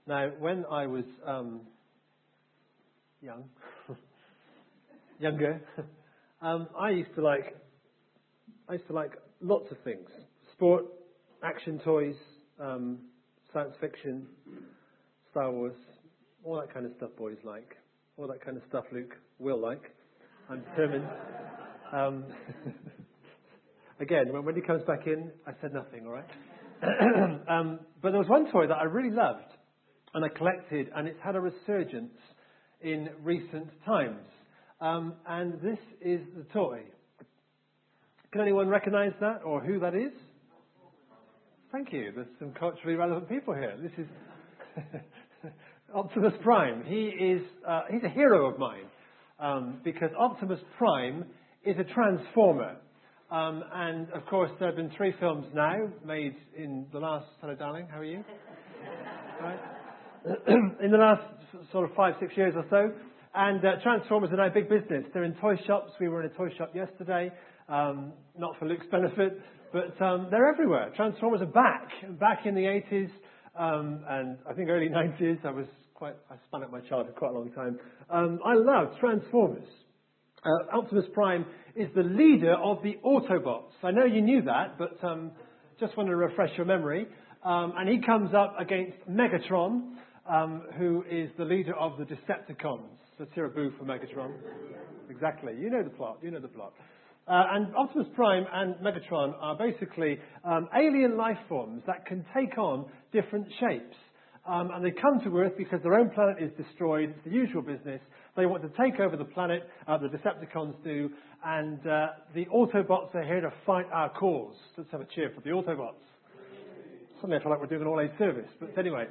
Now, when I was younger, I used to like lots of things: sport, action toys, science fiction, Star Wars, all that kind of stuff. Boys like all that kind of stuff. Luke will like. I'm determined. Again, when he comes back in, I said nothing. All right. But there was one toy that I really loved, and I collected, and it's had a resurgence in recent times. And this is the toy. Can anyone recognise that or who that is? Thank you. There's some culturally relevant people here. This is Optimus Prime. He's a hero of mine because Optimus Prime is a transformer. And of course, there have been 3 films now made in the last. Hello, darling. How are you? Right. In the last sort of 5-6 years or so. And Transformers are now big business. They're in toy shops. We were in a toy shop yesterday, not for Luke's benefit, but they're everywhere. Transformers are back in the 80s, and I think early 90s. I spun out my childhood quite a long time. I love Transformers. Optimus Prime is the leader of the Autobots. I know you knew that, but just want to refresh your memory. And he comes up against Megatron, who is the leader of the Decepticons. Let's hear a boo for Megatron. Exactly. You know the plot. And Optimus Prime and Megatron are basically alien life forms that can take on different shapes. And they come to Earth because their own planet is destroyed. It's the usual business. They want to take over the planet, the Decepticons do, and the Autobots are here to fight our cause. Let's have a cheer for the Autobots. Suddenly I feel like we're doing an all-age service, but anyway.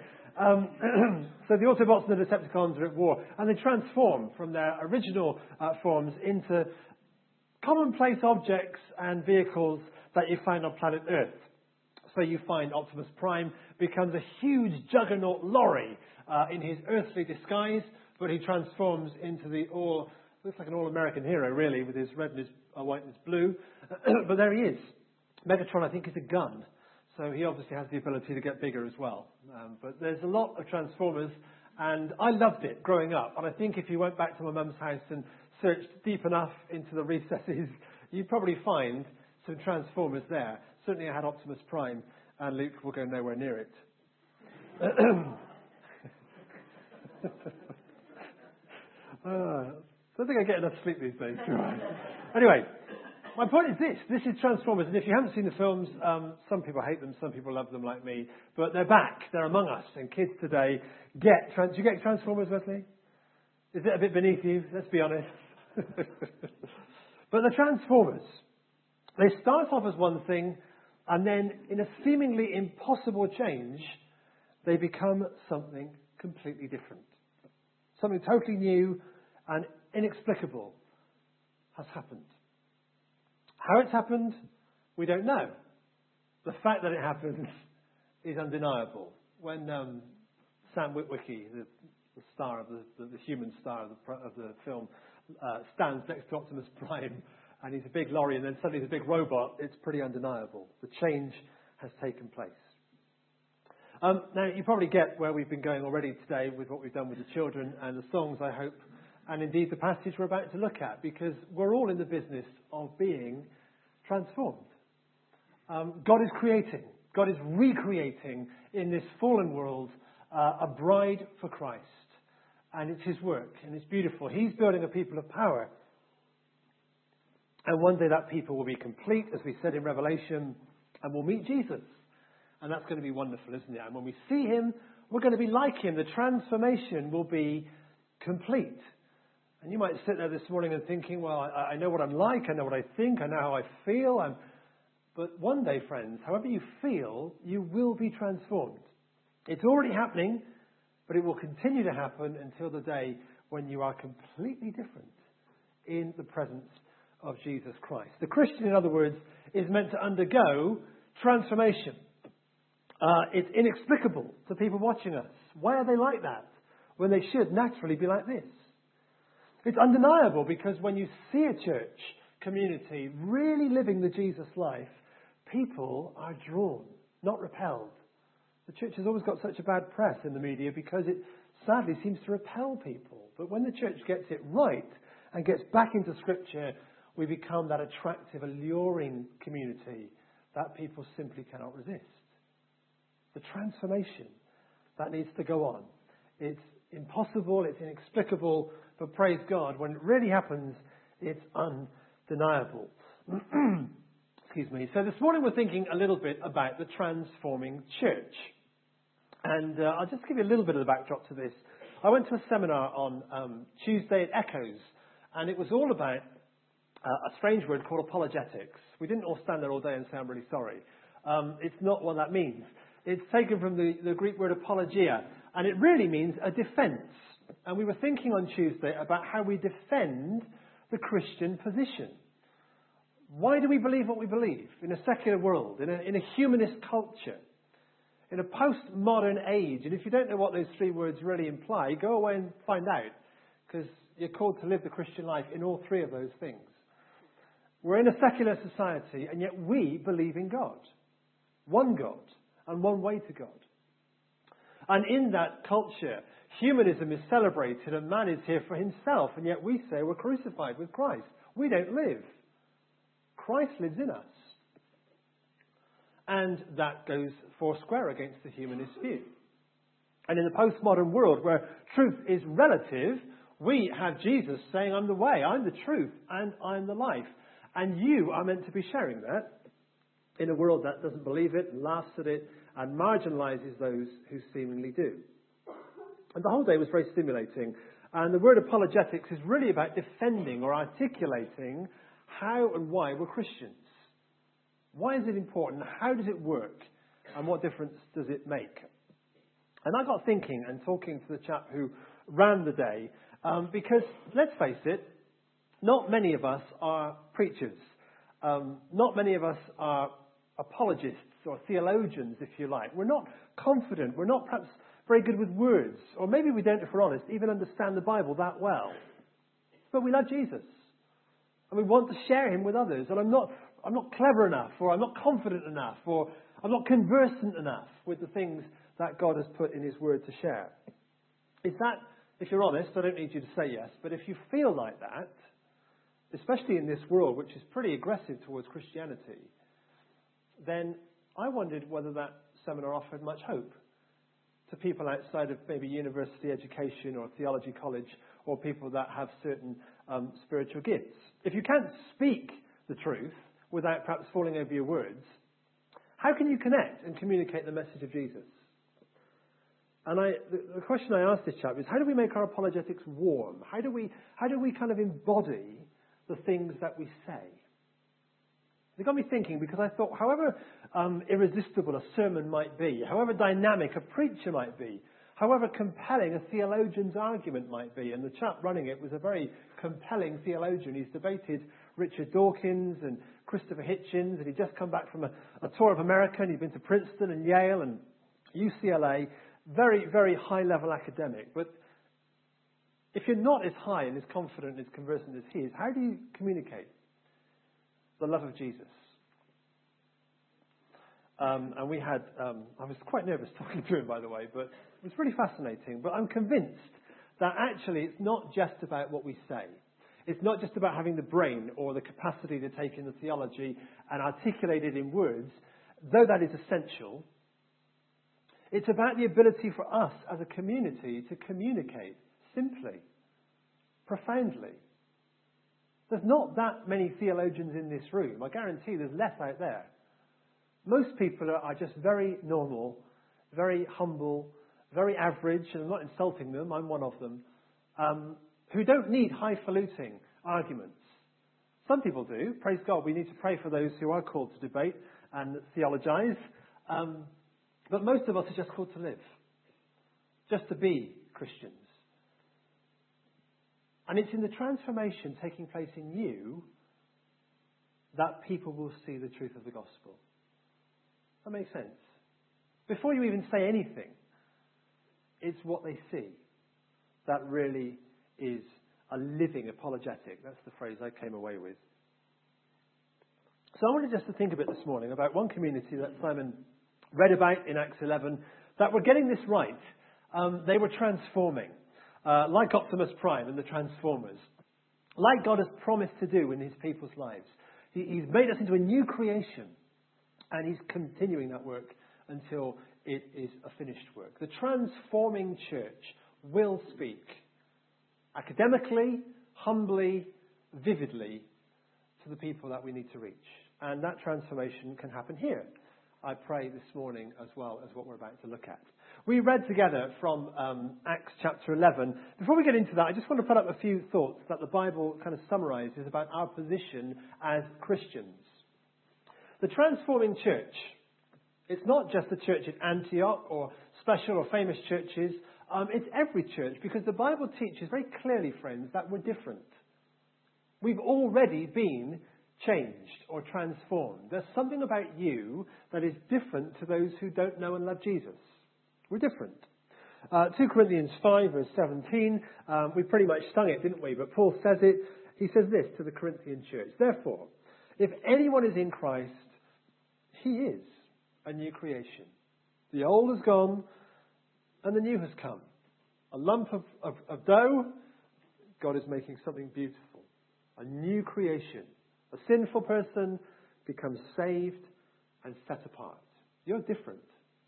So the Autobots and the Decepticons are at war, and they transform from their original forms into commonplace objects and vehicles that you find on planet Earth. So you find Optimus Prime becomes a huge juggernaut lorry in his earthly disguise, but he transforms into looks like an all-American hero, really, with his red and his white and his blue. But there he is. Megatron, I think, is a gun. So he obviously has the ability to get bigger as well. But there's a lot of Transformers, and I loved it growing up. And I think if you went back to my mum's house and searched deep enough into the recesses, you'd probably find some Transformers there. Certainly I had Optimus Prime, and Luke will go nowhere near it. I don't think I get enough sleep these days. Anyway, my point is this is Transformers, and if you haven't seen the films, some people hate them, some people love them like me, but they're back, they're among us, and kids today do you get Transformers, Wesley? Is it a bit beneath you? Let's be honest. But the Transformers, they start off as one thing, and then in a seemingly impossible change, they become something completely different. Something totally new and inexplicable has happened. How it's happened, we don't know. The fact that it happens is undeniable. When Sam Witwicky, the star of the human star of the film, stands next to Optimus Prime, and he's a big lorry, and then suddenly he's a big robot, it's pretty undeniable. The change has taken place. Now, you probably get where we've been going already today with what we've done with the children and the songs, I hope, and indeed the passage we're about to look at, because we're all in the business of being transformed. God is creating, God is recreating in this fallen world a bride for Christ. And it's his work, and it's beautiful. He's building a people of power. And one day that people will be complete, as we said in Revelation, and we'll meet Jesus. And that's going to be wonderful, isn't it? And when we see him, we're going to be like him. The transformation will be complete. And you might sit there this morning and thinking, well, I know what I'm like, I know what I think, I know how I feel. But one day, friends, however you feel, you will be transformed. It's already happening, but it will continue to happen until the day when you are completely different in the presence of Jesus Christ. The Christian, in other words, is meant to undergo transformation. It's inexplicable to people watching us. Why are they like that when they should naturally be like this? It's undeniable because when you see a church community really living the Jesus life, people are drawn, not repelled. The church has always got such a bad press in the media because it sadly seems to repel people. But when the church gets it right and gets back into Scripture, we become that attractive, alluring community that people simply cannot resist. The transformation that needs to go on. It's impossible, it's inexplicable, but praise God, when it really happens, it's undeniable. Excuse me. So this morning we're thinking a little bit about the transforming church. And I'll just give you a little bit of the backdrop to this. I went to a seminar on Tuesday at Echoes, and it was all about a strange word called apologetics. We didn't all stand there all day and say, I'm really sorry. It's not what that means. It's taken from the Greek word apologia, and it really means a defense. And we were thinking on Tuesday about how we defend the Christian position. Why do we believe what we believe in a secular world, in a humanist culture, in a postmodern age? And if you don't know what those three words really imply, go away and find out, because you're called to live the Christian life in all three of those things. We're in a secular society, and yet we believe in God. One God, and one way to God. And in that culture, humanism is celebrated, and man is here for himself, and yet we say we're crucified with Christ. We don't live. Christ lives in us. And that goes foursquare against the humanist view. And in the postmodern world, where truth is relative, we have Jesus saying, I'm the way, I'm the truth, and I'm the life. And you are meant to be sharing that in a world that doesn't believe it, laughs at it, and marginalizes those who seemingly do. And the whole day was very stimulating. And the word apologetics is really about defending or articulating how and why we're Christians. Why is it important? How does it work? And what difference does it make? And I got thinking and talking to the chap who ran the day, because let's face it, not many of us are preachers. Not many of us are apologists or theologians, if you like. We're not confident. We're not perhaps very good with words. Or maybe we don't, if we're honest, even understand the Bible that well. But we love Jesus. And we want to share him with others. And I'm not clever enough, or I'm not confident enough, or I'm not conversant enough with the things that God has put in his word to share. Is that, if you're honest, I don't need you to say yes, but if you feel like that, especially in this world, which is pretty aggressive towards Christianity, then I wondered whether that seminar offered much hope to people outside of maybe university education or theology college, or people that have certain spiritual gifts. If you can't speak the truth without perhaps falling over your words, how can you connect and communicate the message of Jesus? And the question I asked this chap is, how do we make our apologetics warm? How do we kind of embody the things that we say? It got me thinking, because I thought, however irresistible a sermon might be, however dynamic a preacher might be, however compelling a theologian's argument might be, and the chap running it was a very compelling theologian. He's debated Richard Dawkins and Christopher Hitchens, and he'd just come back from a tour of America, and he'd been to Princeton and Yale and UCLA. Very, very high-level academic. But if you're not as high and as confident and as conversant as he is, how do you communicate the love of Jesus? And we had, I was quite nervous talking to him, by the way, but it was really fascinating. But I'm convinced that actually it's not just about what we say. It's not just about having the brain or the capacity to take in the theology and articulate it in words, though that is essential. It's about the ability for us as a community to communicate simply, profoundly. There's not that many theologians in this room. I guarantee there's less out there. Most people are just very normal, very humble, very average, and I'm not insulting them, I'm one of them, who don't need highfalutin arguments. Some people do. Praise God, we need to pray for those who are called to debate and theologize. But most of us are just called to live, just to be Christians. And it's in the transformation taking place in you that people will see the truth of the gospel. That makes sense. Before you even say anything, it's what they see that really is a living apologetic. That's the phrase I came away with. So I wanted just to think a bit this morning about one community that Simon read about in Acts 11 that were getting this right. They were transforming, like Optimus Prime and the Transformers, like God has promised to do in his people's lives. He's made us into a new creation, and he's continuing that work until it is a finished work. The transforming church will speak academically, humbly, vividly to the people that we need to reach. And that transformation can happen here, I pray, this morning, as well as what we're about to look at. We read together from Acts chapter 11. Before we get into that, I just want to put up a few thoughts that the Bible kind of summarizes about our position as Christians. The transforming church, it's not just the church at Antioch or special or famous churches. It's every church, because the Bible teaches very clearly, friends, that we're different. We've already been changed or transformed. There's something about you that is different to those who don't know and love Jesus. We're different. 2 Corinthians 5 verse 17, we pretty much sung it, didn't we? But Paul says it. He says this to the Corinthian church. Therefore, if anyone is in Christ, he is a new creation. The old is gone and the new has come. A lump of dough, God is making something beautiful. A new creation. A sinful person becomes saved and set apart. You're different.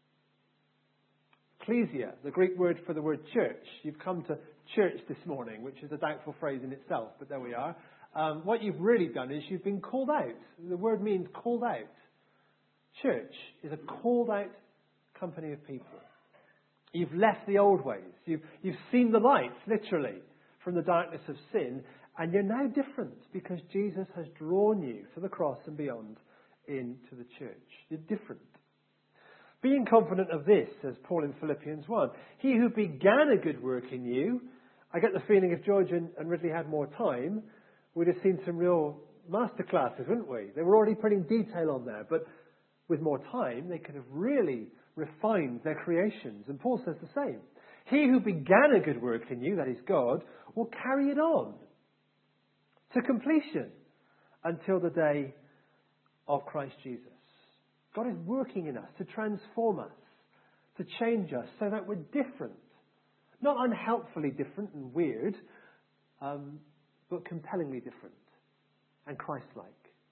Ecclesia, the Greek word for the word church. You've come to church this morning, which is a doubtful phrase in itself, but there we are. What you've really done is you've been called out. The word means called out. Church is a called out company of people. You've left the old ways. You've seen the light, literally, from the darkness of sin, and you're now different because Jesus has drawn you to the cross and beyond into the church. You're different. Being confident of this, says Paul in Philippians 1, he who began a good work in you, I get the feeling if George and Ridley had more time, we'd have seen some real masterclasses, wouldn't we? They were already putting detail on there, but with more time, they could have really refined their creations. And Paul says the same. He who began a good work in you, that is God, will carry it on to completion until the day of Christ Jesus. God is working in us to transform us, to change us so that we're different. Not unhelpfully different and weird, but compellingly different and Christ-like.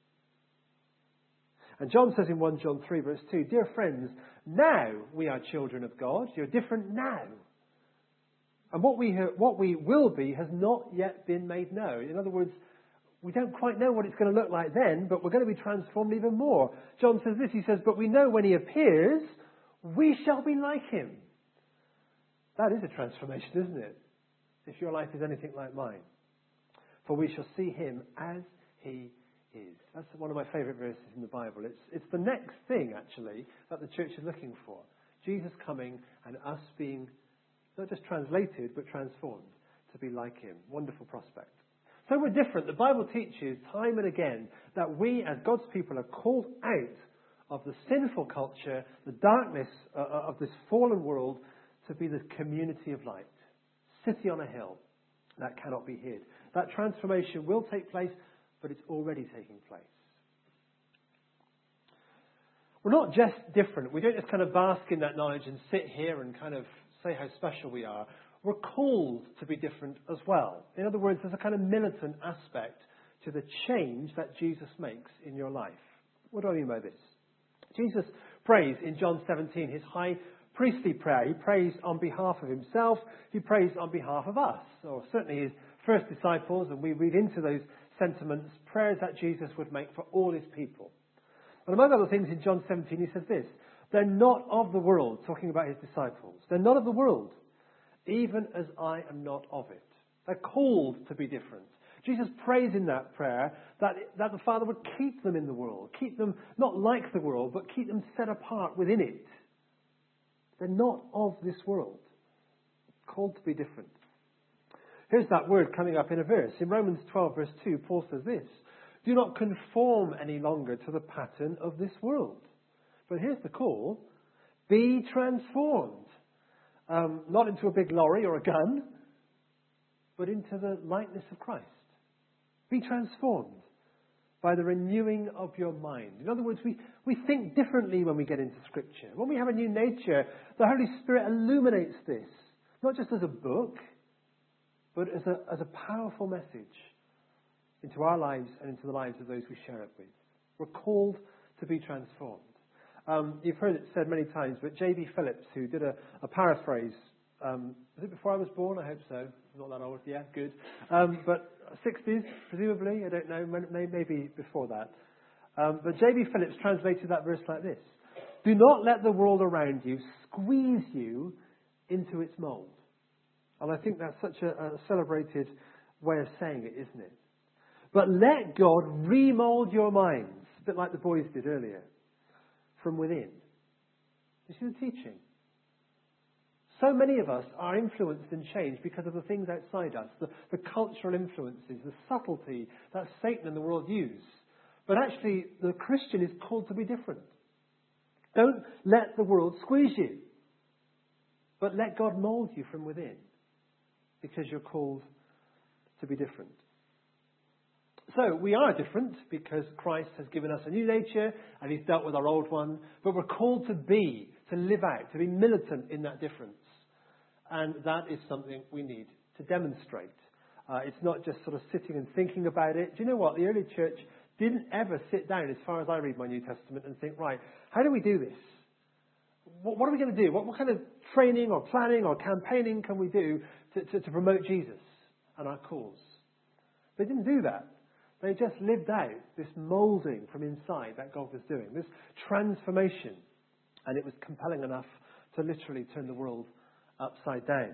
And John says in 1 John 3 verse 2, dear friends, now we are children of God. You're different now. And what we will be has not yet been made known. In other words, we don't quite know what it's going to look like then, but we're going to be transformed even more. John says this, he says, but we know when he appears, we shall be like him. That is a transformation, isn't it? If your life is anything like mine. For we shall see him as he is. That's one of my favourite verses in the Bible. It's the next thing, actually, that the church is looking for. Jesus coming and us being not just translated, but transformed to be like him. Wonderful prospect. So we're different. The Bible teaches time and again that we as God's people are called out of the sinful culture, the darkness of this fallen world, to be the community of light. City on a hill that cannot be hid. That transformation will take place, but it's already taking place. We're not just different. We don't just kind of bask in that knowledge and sit here and kind of say how special we are. We're called to be different as well. In other words, there's a kind of militant aspect to the change that Jesus makes in your life. What do I mean by this? Jesus prays in John 17 his high priestly prayer. He prays on behalf of himself. He prays on behalf of us, or certainly his first disciples, and we read into those sentiments, prayers that Jesus would make for all his people. And among other things in John 17 he says this, they're not of the world, talking about his disciples. They're not of the world, even as I am not of it. They're called to be different. Jesus prays in that prayer that the Father would keep them in the world, keep them not like the world, but keep them set apart within it. They're not of this world, called to be different. Here's that word coming up in a verse. In Romans 12 verse 2, Paul says this, do not conform any longer to the pattern of this world. But here's the call, be transformed. Not into a big lorry or a gun, but into the likeness of Christ. Be transformed by the renewing of your mind. In other words, we think differently when we get into Scripture. When we have a new nature, the Holy Spirit illuminates this, not just as a book, but as a powerful message into our lives and into the lives of those we share it with. We're called to be transformed. You've heard it said many times, but J.B. Phillips, who did a paraphrase, was it before I was born? I hope so. I'm not that old. Yeah, good. But 60s, presumably. I don't know. Maybe before that. But J.B. Phillips translated that verse like this. Do not let the world around you squeeze you into its mould. And I think that's such a celebrated way of saying it, isn't it? But let God remould your minds, a bit like the boys did earlier, from within. You see the teaching? So many of us are influenced and changed because of the things outside us, the cultural influences, the subtlety that Satan and the world use. But actually, the Christian is called to be different. Don't let the world squeeze you, but let God mould you from within, because you're called to be different. So we are different because Christ has given us a new nature and He's dealt with our old one. But we're called to live out, to be militant in that difference. And that is something we need to demonstrate. It's not just sort of sitting and thinking about it. Do you know what? The early church didn't ever sit down, as far as I read my New Testament, and think, right, how do we do this? What are we going to do? What kind of training or planning or campaigning can we do to promote Jesus and our cause? They didn't do that. They just lived out this moulding from inside that God was doing, this transformation. And it was compelling enough to literally turn the world upside down.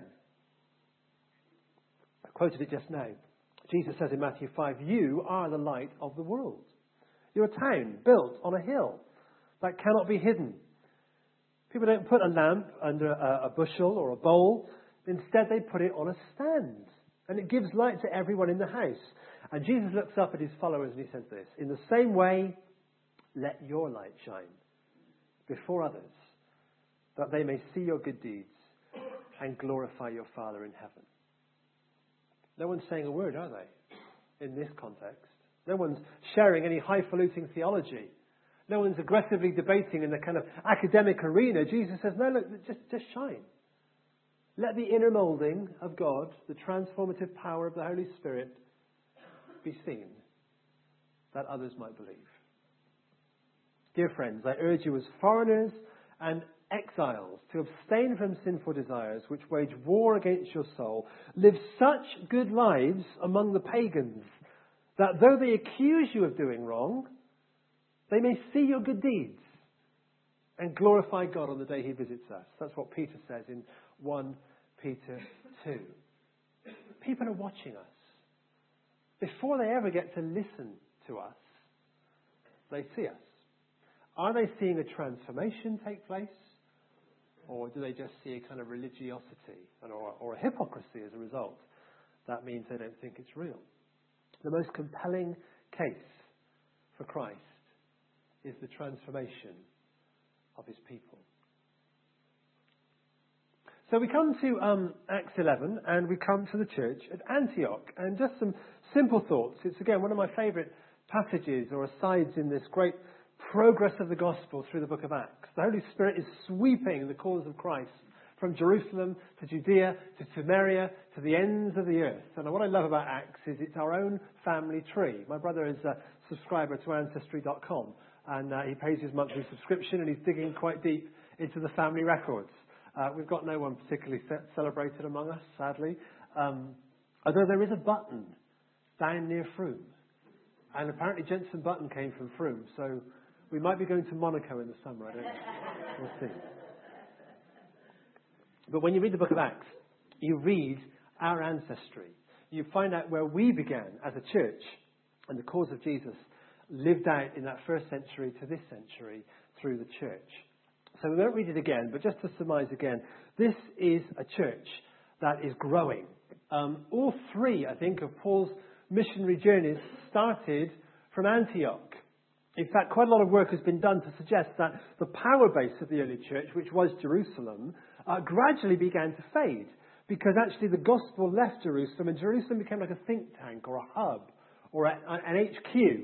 I quoted it just now. Jesus says in Matthew 5, you are the light of the world. You're a town built on a hill that cannot be hidden. People don't put a lamp under a bushel or a bowl. Instead, they put it on a stand. And it gives light to everyone in the house. And Jesus looks up at His followers and He says this, in the same way, let your light shine before others, that they may see your good deeds and glorify your Father in heaven. No one's saying a word, are they, in this context? No one's sharing any highfalutin theology. No one's aggressively debating in the kind of academic arena. Jesus says, no, look, just shine. Let the inner moulding of God, the transformative power of the Holy Spirit, be seen, that others might believe. Dear friends, I urge you as foreigners and exiles to abstain from sinful desires which wage war against your soul. Live such good lives among the pagans that though they accuse you of doing wrong, they may see your good deeds and glorify God on the day He visits us. That's what Peter says in 1 Peter 2. People are watching us. Before they ever get to listen to us, they see us. Are they seeing a transformation take place? Or do they just see a kind of religiosity or a hypocrisy as a result? That means they don't think it's real. The most compelling case for Christ is the transformation of His people. So we come to Acts 11 and we come to the church at Antioch. And just some simple thoughts. It's again one of my favourite passages or asides in this great progress of the gospel through the book of Acts. The Holy Spirit is sweeping the cause of Christ from Jerusalem to Judea to Samaria to the ends of the earth. And what I love about Acts is it's our own family tree. My brother is a subscriber to Ancestry.com and he pays his monthly subscription and he's digging quite deep into the family records. We've got no one particularly celebrated among us, sadly. Although there is a Button down near Frome. And apparently Jensen Button came from Frome. So we might be going to Monaco in the summer. I don't know. We'll see. But when you read the book of Acts, you read our ancestry. You find out where we began as a church. And the cause of Jesus lived out in that first century to this century through the church. So we won't read it again, but just to surmise again, this is a church that is growing. All three, I think, of Paul's missionary journeys started from Antioch. In fact, quite a lot of work has been done to suggest that the power base of the early church, which was Jerusalem, gradually began to fade because actually the gospel left Jerusalem and Jerusalem became like a think tank or a hub or an HQ.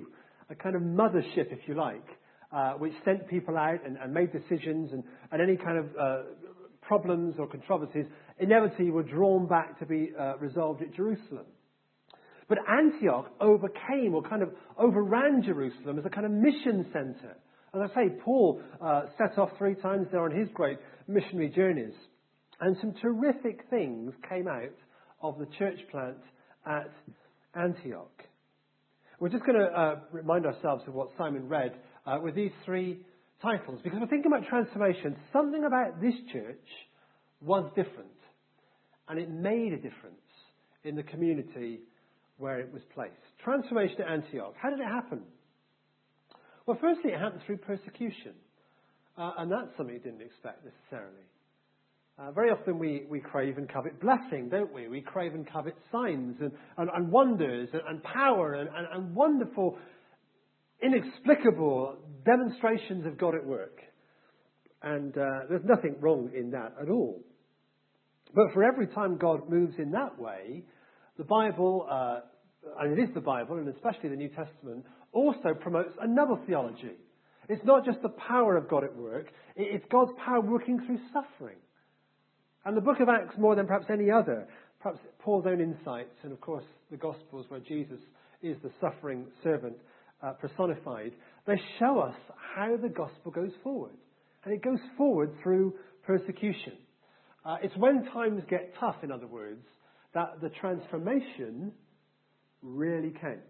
a kind of mothership, if you like, which sent people out and made decisions, and any kind of problems or controversies inevitably were drawn back to be resolved at Jerusalem. But Antioch overcame or kind of overran Jerusalem as a kind of mission center. As I say, Paul set off 3 times there on his great missionary journeys. And some terrific things came out of the church plant at Antioch. We're just going to remind ourselves of what Simon read with these 3 titles. Because we're thinking about transformation. Something about this church was different. And it made a difference in the community where it was placed. Transformation at Antioch. How did it happen? Well, firstly, it happened through persecution. And that's something you didn't expect necessarily. Very often we crave and covet blessing, don't we? We crave and covet signs and wonders and power and wonderful, inexplicable demonstrations of God at work. And there's nothing wrong in that at all. But for every time God moves in that way, the Bible, and it is the Bible, and especially the New Testament, also promotes another theology. It's not just the power of God at work, it's God's power working through suffering. And the book of Acts, more than perhaps any other, perhaps Paul's own insights, and of course the Gospels where Jesus is the suffering servant personified, they show us how the gospel goes forward. And it goes forward through persecution. It's when times get tough, in other words, that the transformation really counts.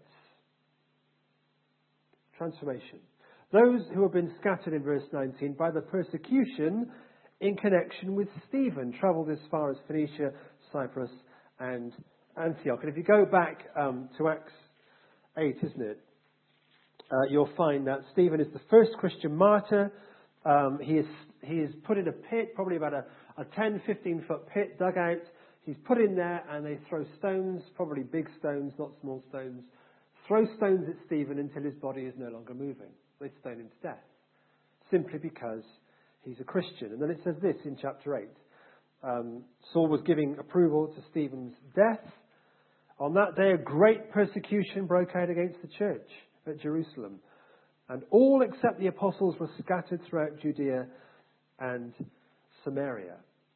Transformation. Those who have been scattered in verse 19 by the persecution in connection with Stephen travelled as far as Phoenicia, Cyprus and Antioch. And if you go back to Acts 8, isn't it? You'll find that Stephen is the first Christian martyr. He is put in a pit, probably about a 10, 15 foot pit dug out. He's put in there and they throw stones, probably big stones, not small stones. Throw stones at Stephen until his body is no longer moving. They stone him to death. Simply because he's a Christian. And then it says this in chapter 8. Saul was giving approval to Stephen's death. On that day, a great persecution broke out against the church at Jerusalem. And all except the apostles were scattered throughout Judea and Samaria.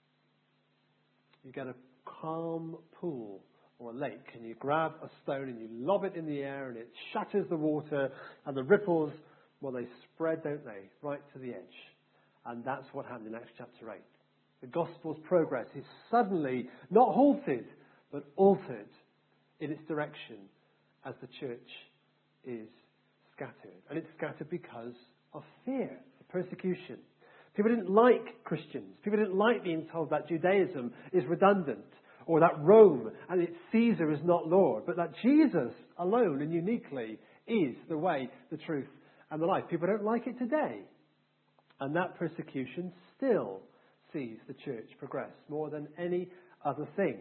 You get a calm pool or a lake and you grab a stone and you lob it in the air and it shatters the water and the ripples, well, they spread, don't they, right to the edge. And that's what happened in Acts chapter 8. The gospel's progress is suddenly not halted, but altered in its direction as the church is scattered. And it's scattered because of fear, persecution. People didn't like Christians. People didn't like being told that Judaism is redundant, or that Rome and its Caesar is not Lord, but that Jesus alone and uniquely is the way, the truth, and the life. People don't like it today. And that persecution still sees the church progress more than any other thing.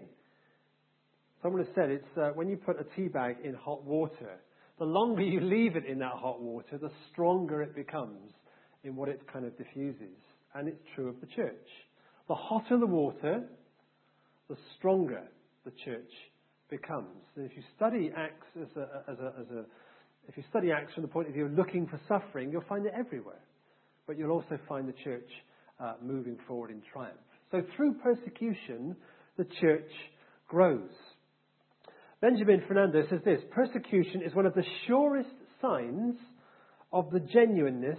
Someone has said it's when you put a tea bag in hot water, the longer you leave it in that hot water, the stronger it becomes in what it kind of diffuses. And it's true of the church. The hotter the water, the stronger the church becomes. And if you study Acts if you study Acts from the point of view of looking for suffering, you'll find it everywhere. But you'll also find the church moving forward in triumph. So through persecution, the church grows. Benjamin Fernando says this: persecution is one of the surest signs of the genuineness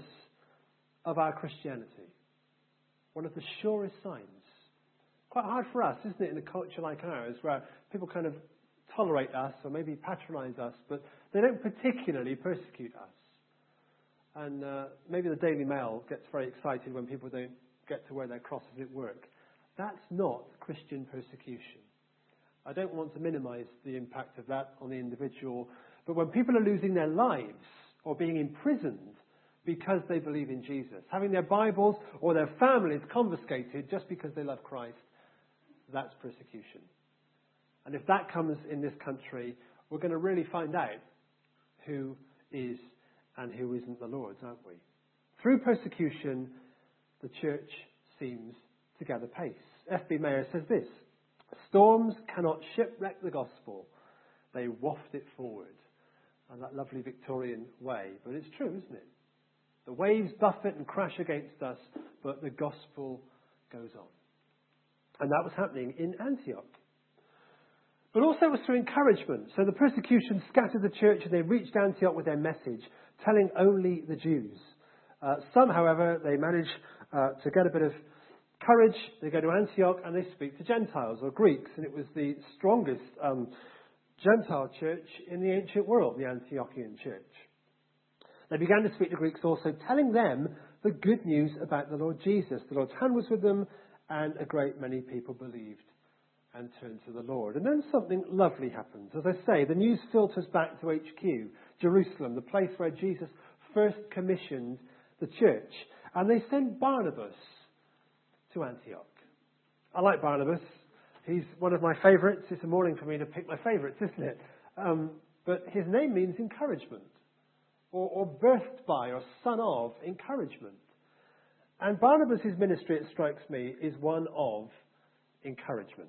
of our Christianity. One of the surest signs. Quite hard for us, isn't it, in a culture like ours, where people kind of tolerate us or maybe patronize us, but they don't particularly persecute us. And maybe the Daily Mail gets very excited when people don't get to wear their crosses at work. That's not Christian persecution. I don't want to minimize the impact of that on the individual, but when people are losing their lives or being imprisoned because they believe in Jesus, having their Bibles or their families confiscated just because they love Christ, that's persecution. And if that comes in this country, we're going to really find out who is and who isn't the Lord's, aren't we? Through persecution, the church seems to gather pace. F.B. Mayer says this: storms cannot shipwreck the gospel. They waft it forward. and that lovely Victorian way. But it's true, isn't it? The waves buffet and crash against us, but the gospel goes on. And that was happening in Antioch. But also it was through encouragement. So the persecution scattered the church and they reached Antioch with their message, telling only the Jews. Some, however, they managed to get a bit of courage. They go to Antioch and they speak to Gentiles or Greeks. And it was the strongest Gentile church in the ancient world, the Antiochian church. They began to speak to Greeks also, telling them the good news about the Lord Jesus. The Lord's hand was with them, and a great many people believed and turned to the Lord. And then something lovely happens. As I say, the news filters back to HQ, Jerusalem, the place where Jesus first commissioned the church. And they sent Barnabas to Antioch. I like Barnabas. He's one of my favourites. It's a morning for me to pick my favourites, isn't it? But his name means encouragement, or birthed by, or son of encouragement. And Barnabas' ministry, it strikes me, is one of encouragement.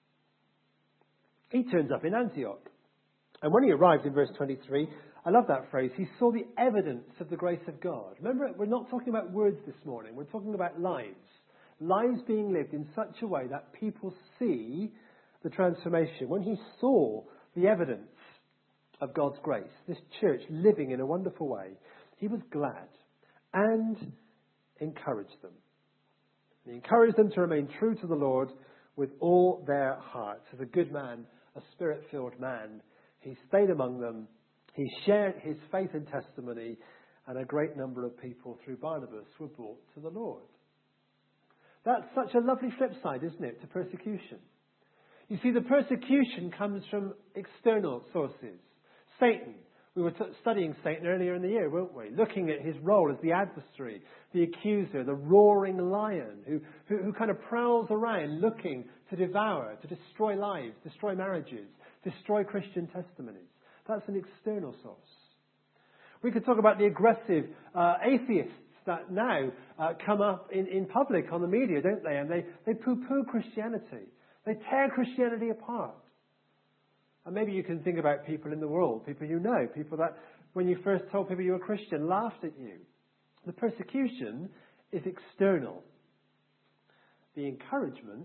He turns up in Antioch. And when he arrived in verse 23, I love that phrase, he saw the evidence of the grace of God. Remember, we're not talking about words this morning. We're talking about lives. Lives being lived in such a way that people see the transformation. When he saw the evidence of God's grace, this church living in a wonderful way, he was glad and encouraged them. He encouraged them to remain true to the Lord with all their hearts. As a good man, a spirit-filled man, he stayed among them. He shared his faith and testimony, and a great number of people through Barnabas were brought to the Lord. That's such a lovely flip side, isn't it, to persecution? You see, the persecution comes from external sources. Satan. We were studying Satan earlier in the year, weren't we? Looking at his role as the adversary, the accuser, the roaring lion who kind of prowls around looking to devour, to destroy lives, destroy marriages, destroy Christian testimonies. That's an external source. We could talk about the aggressive atheists that now come up in public on the media, don't they? And they poo-poo Christianity. They tear Christianity apart. And maybe you can think about people in the world, people you know, people that when you first told people you were Christian laughed at you. The persecution is external. The encouragement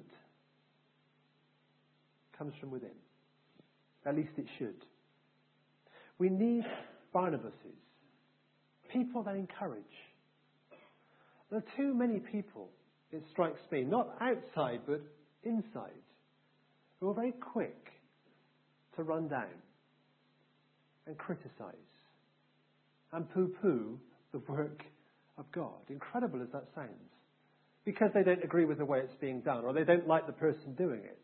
comes from within. At least it should. We need Barnabases, people that encourage. There are too many people, it strikes me, not outside but inside, who are very quick to run down and criticize and poo-poo the work of God. Incredible as that sounds. Because they don't agree with the way it's being done, or they don't like the person doing it.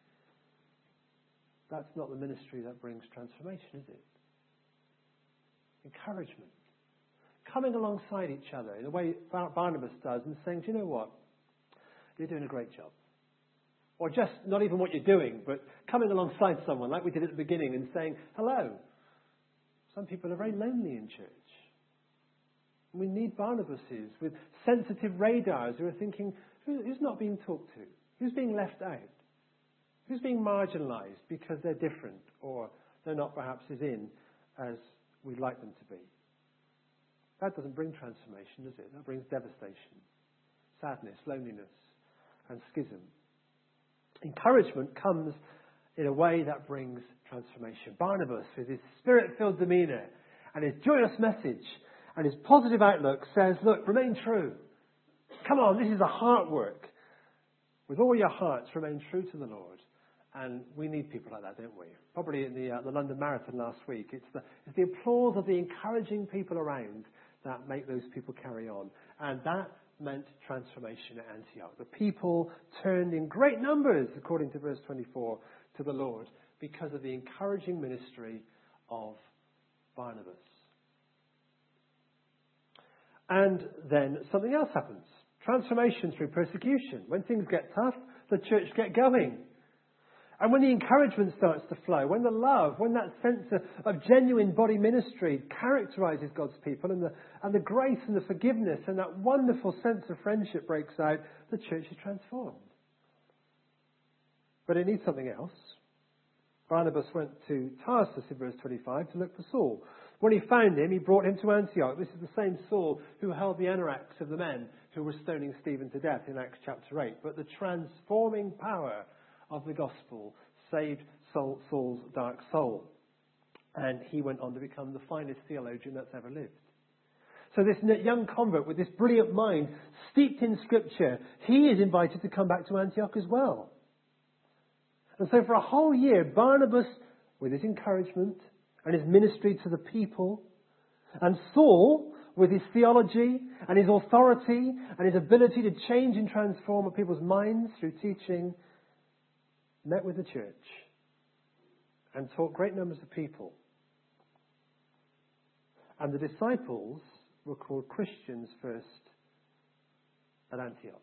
That's not the ministry that brings transformation, is it? Encouragement. Coming alongside each other in the way Barnabas does and saying, do you know what? You're doing a great job. Or just not even what you're doing, but coming alongside someone like we did at the beginning and saying, hello. Some people are very lonely in church. We need Barnabases with sensitive radars who are thinking, who's not being talked to? Who's being left out? Who's being marginalised because they're different or they're not perhaps as in as we'd like them to be? That doesn't bring transformation, does it? That brings devastation, sadness, loneliness, and schism. Encouragement comes in a way that brings transformation. Barnabas, with his spirit-filled demeanour and his joyous message and his positive outlook, says, look, remain true. Come on, this is a heart work. With all your hearts, remain true to the Lord. And we need people like that, don't we? Probably in the London Marathon last week. It's the applause of the encouraging people around that make those people carry on. And that meant transformation at Antioch. The people turned in great numbers, according to verse 24, to the Lord because of the encouraging ministry of Barnabas. And then something else happens. Transformation through persecution. When things get tough, the church get going. And when the encouragement starts to flow, when the love, when that sense of genuine body ministry characterizes God's people, and the grace and the forgiveness and that wonderful sense of friendship breaks out, the church is transformed. But it needs something else. Barnabas went to Tarsus in verse 25 to look for Saul. When he found him, he brought him to Antioch. This is the same Saul who held the anorax of the men who were stoning Stephen to death in Acts chapter 8. But the transforming power of the gospel saved Saul's dark soul. And he went on to become the finest theologian that's ever lived. So this young convert with this brilliant mind, steeped in Scripture, he is invited to come back to Antioch as well. And so for a whole year, Barnabas, with his encouragement and his ministry to the people, and Saul, with his theology and his authority and his ability to change and transform people's minds through teaching, met with the church and taught great numbers of people. And the disciples were called Christians first at Antioch.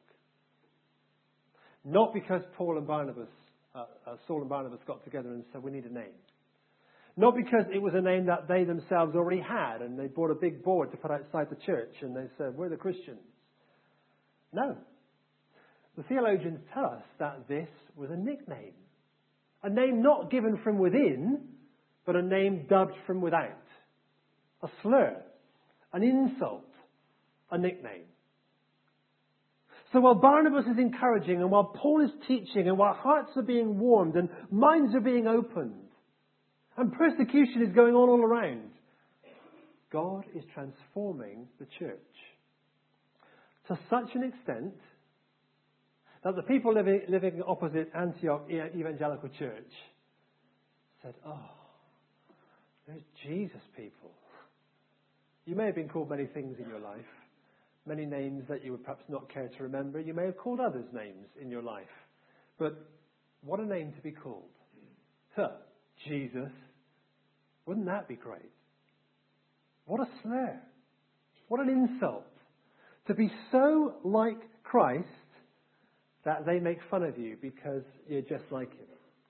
Not because Saul and Barnabas got together and said, we need a name. Not because it was a name that they themselves already had and they bought a big board to put outside the church and they said, we're the Christians. No. The theologians tell us that this was a nickname. A name not given from within, but a name dubbed from without. A slur. An insult, a nickname. So while Barnabas is encouraging and while Paul is teaching and while hearts are being warmed and minds are being opened and persecution is going on all around, God is transforming the church to such an extent that the people living opposite Antioch Evangelical Church said, oh, there's Jesus people. You may have been called many things in your life, many names that you would perhaps not care to remember. You may have called others names in your life. But what a name to be called. Jesus. Wouldn't that be great? What a slur. What an insult. To be so like Christ that they make fun of you because you're just like him.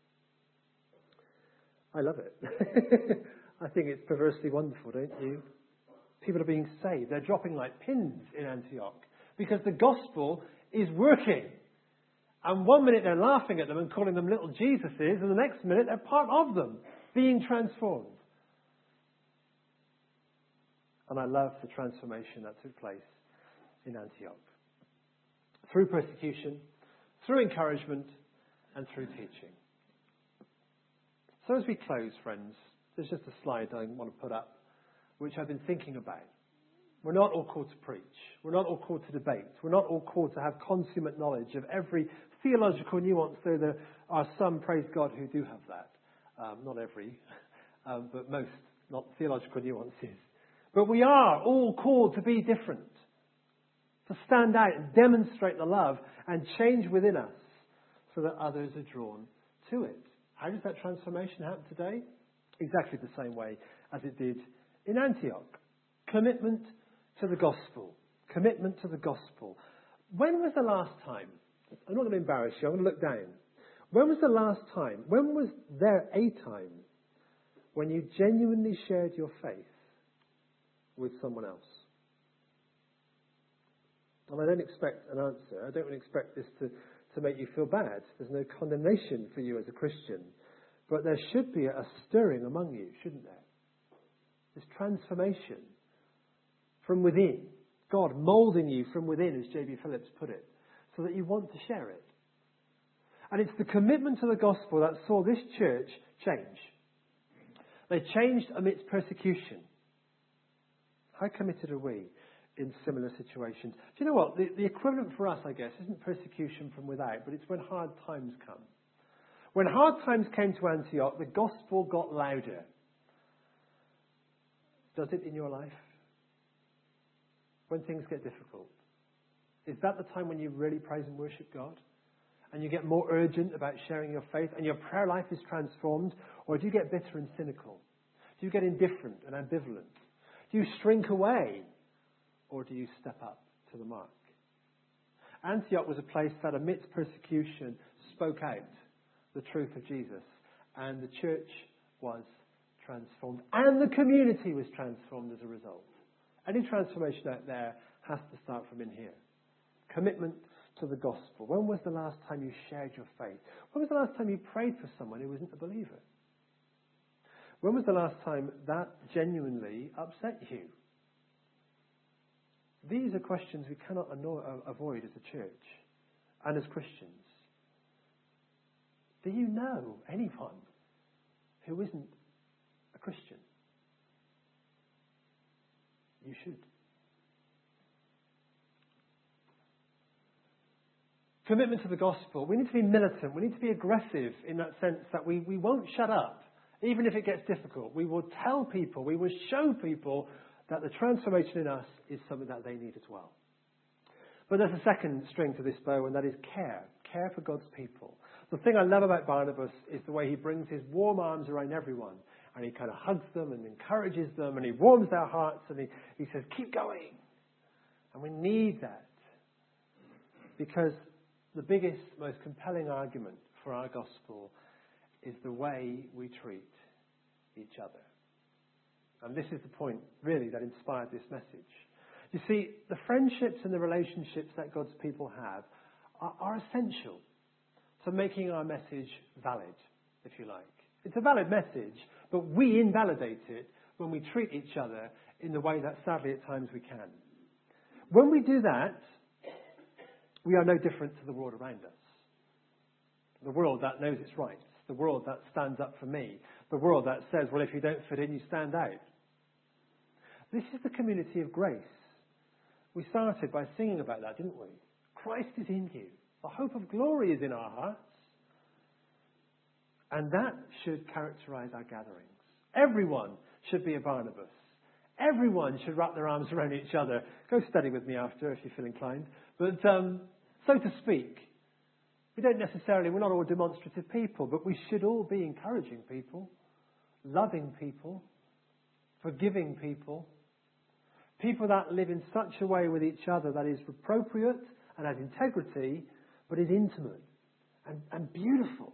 I love it. I think it's perversely wonderful, don't you? People are being saved. They're dropping like pins in Antioch because the gospel is working. And one minute they're laughing at them and calling them little Jesuses, and the next minute they're part of them, being transformed. And I love the transformation that took place in Antioch. Through persecution, through encouragement, and through teaching. So as we close, friends, there's just a slide I want to put up, which I've been thinking about. We're not all called to preach. We're not all called to debate. We're not all called to have consummate knowledge of every theological nuance, though there are some, praise God, who do have that. Not every, but most, not theological nuances. But we are all called to be different, to stand out and demonstrate the love and change within us so that others are drawn to it. How does that transformation happen today? Exactly the same way as it did in Antioch. Commitment to the gospel. Commitment to the gospel. When was the last time? I'm not going to embarrass you. I'm going to look down. When was the last time? When was there a time when you genuinely shared your faith with someone else? And I don't expect an answer. I don't expect this to make you feel bad. There's no condemnation for you as a Christian. But there should be a stirring among you, shouldn't there? This transformation from within. God molding you from within, as J.B. Phillips put it, so that you want to share it. And it's the commitment to the gospel that saw this church change. They changed amidst persecution. How committed are we in similar situations? Do you know what? The equivalent for us, I guess, isn't persecution from without, but it's when hard times come. When hard times came to Antioch, the gospel got louder. Does it in your life? When things get difficult? Is that the time when you really praise and worship God? And you get more urgent about sharing your faith and your prayer life is transformed? Or do you get bitter and cynical? Do you get indifferent and ambivalent? Do you shrink away? Or do you step up to the mark? Antioch was a place that amidst persecution spoke out the truth of Jesus. And the church was transformed. And the community was transformed as a result. Any transformation out there has to start from in here. Commitment to the gospel. When was the last time you shared your faith? When was the last time you prayed for someone who wasn't a believer? When was the last time that genuinely upset you? These are questions we cannot avoid as a church and as Christians. Do you know anyone who isn't a Christian? You should. Commitment to the gospel. We need to be militant. We need to be aggressive in that sense that we won't shut up, even if it gets difficult. We will tell people, we will show people that the transformation in us is something that they need as well. But there's a second string to this bow, and that is care. Care for God's people. The thing I love about Barnabas is the way he brings his warm arms around everyone. And he kind of hugs them and encourages them, and he warms their hearts, and he says, keep going. And we need that. Because the biggest, most compelling argument for our gospel is the way we treat each other. And this is the point, really, that inspired this message. You see, the friendships and the relationships that God's people have are essential to making our message valid, if you like. It's a valid message, but we invalidate it when we treat each other in the way that, sadly, at times we can. When we do that, we are no different to the world around us. The world that knows its rights. The world that stands up for me. The world that says, well, if you don't fit in, you stand out. This is the community of grace. We started by singing about that, didn't we? Christ is in you. The hope of glory is in our hearts. And that should characterize our gatherings. Everyone should be a Barnabas. Everyone should wrap their arms around each other. Go study with me after if you feel inclined. But so to speak, we're not all demonstrative people, but we should all be encouraging people, loving people, forgiving people, people that live in such a way with each other that is appropriate and has integrity, but is intimate and beautiful.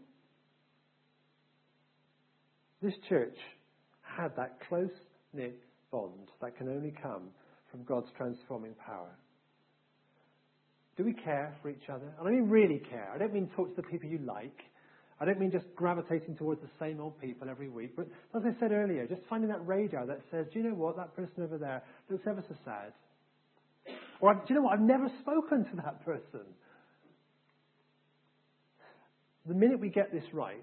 This church had that close-knit bond that can only come from God's transforming power. Do we care for each other? And I mean really care. I don't mean talk to the people you like. I don't mean just gravitating towards the same old people every week. But as I said earlier, just finding that radar that says, do you know what, that person over there looks ever so sad. Or, do you know what, I've never spoken to that person. The minute we get this right,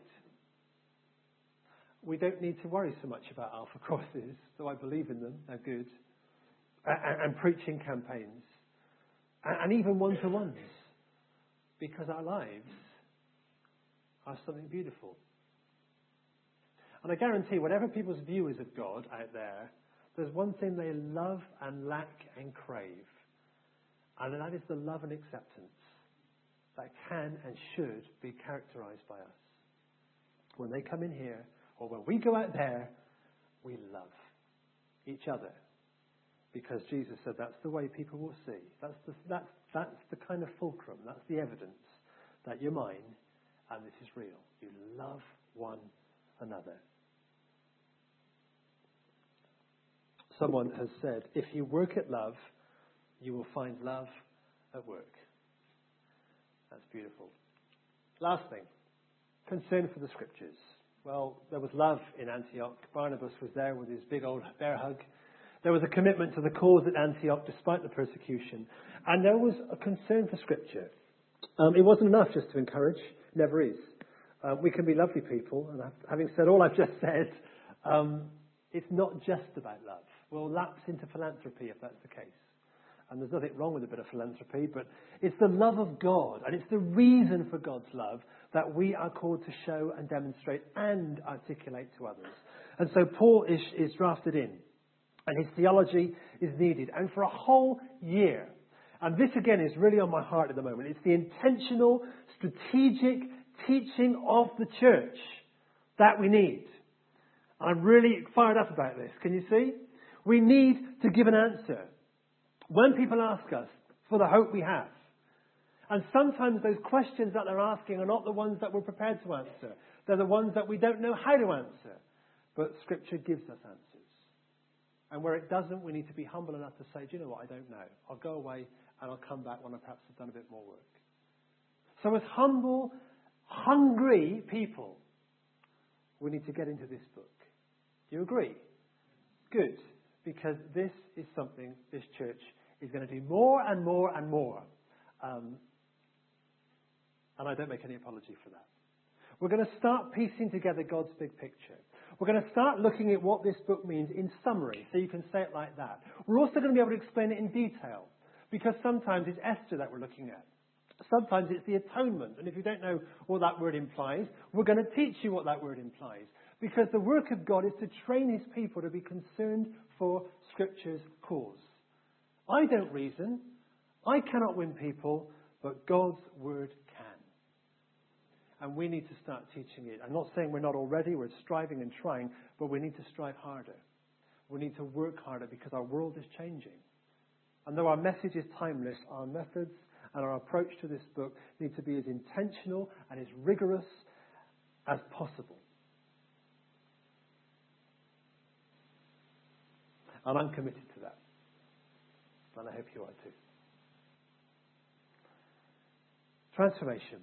we don't need to worry so much about alpha crosses, though I believe in them, they're good, and preaching campaigns, and even one-to-ones, because our lives are something beautiful. And I guarantee, whatever people's view is of God out there, there's one thing they love and lack and crave, and that is the love and acceptance that can and should be characterized by us. When they come in here, or when we go out there, we love each other. Because Jesus said that's the way people will see. That's the kind of fulcrum, that's the evidence that you're mine and this is real. You love one another. Someone has said, if you work at love, you will find love at work. That's beautiful. Last thing, concern for the scriptures. Well, there was love in Antioch. Barnabas was there with his big old bear hug. There was a commitment to the cause at Antioch despite the persecution. And there was a concern for Scripture. It wasn't enough just to encourage. Never is. We can be lovely people. And having said all I've just said, it's not just about love. We'll lapse into philanthropy if that's the case. And there's nothing wrong with a bit of philanthropy, but it's the love of God, and it's the reason for God's love that we are called to show and demonstrate and articulate to others. And so Paul is drafted in, and his theology is needed, and for a whole year. And this again is really on my heart at the moment. It's the intentional, strategic teaching of the church that we need. I'm really fired up about this. Can you see? We need to give an answer when people ask us for the hope we have. And sometimes those questions that they're asking are not the ones that we're prepared to answer. They're the ones that we don't know how to answer. But Scripture gives us answers. And where it doesn't, we need to be humble enough to say, do you know what, I don't know. I'll go away and I'll come back when I perhaps have done a bit more work. So as humble, hungry people, we need to get into this book You agree? Good. Because this is something this church is going to do more and more and more. And I don't make any apology for that. We're going to start piecing together God's big picture. We're going to start looking at what this book means in summary, so you can say it like that. We're also going to be able to explain it in detail, because sometimes it's Esther that we're looking at. Sometimes it's the atonement, and if you don't know what that word implies, we're going to teach you what that word implies. Because the work of God is to train his people to be concerned for Scripture's cause. I don't reason, I cannot win people, but God's word can. And we need to start teaching it. I'm not saying we're not already, we're striving and trying, but we need to strive harder. We need to work harder because our world is changing. And though our message is timeless, our methods and our approach to this book need to be as intentional and as rigorous as possible. And I'm committed to that. And I hope you are too. Transformation.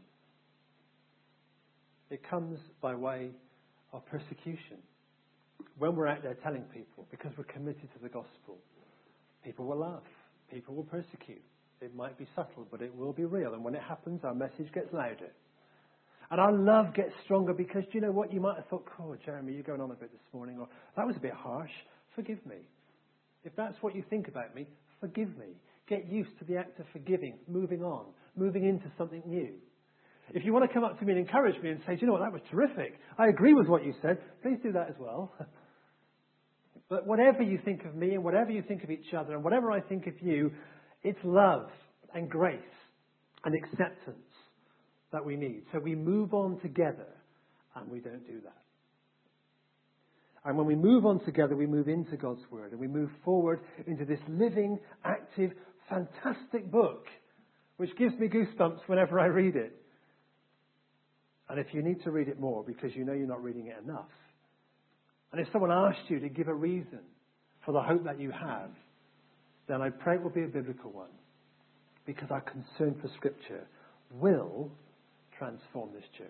It comes by way of persecution. When we're out there telling people, because we're committed to the gospel, people will laugh. People will persecute. It might be subtle, but it will be real. And when it happens, our message gets louder. And our love gets stronger because, do you know what? You might have thought, oh, Jeremy, you're going on a bit this morning. Or, that was a bit harsh. Forgive me. If that's what you think about me, forgive me. Get used to the act of forgiving, moving on, moving into something new. If you want to come up to me and encourage me and say, do you know what, that was terrific. I agree with what you said. Please do that as well. But whatever you think of me and whatever you think of each other and whatever I think of you, it's love and grace and acceptance that we need. So we move on together and we don't do that. And when we move on together, we move into God's Word and we move forward into this living, active, fantastic book, which gives me goosebumps whenever I read it. And if you need to read it more because you know you're not reading it enough, and if someone asked you to give a reason for the hope that you have, then I pray it will be a biblical one. Because our concern for Scripture will transform this church.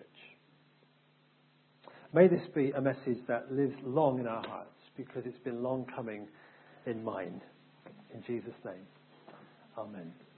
May this be a message that lives long in our hearts, because it's been long coming in mine. In Jesus' name, amen.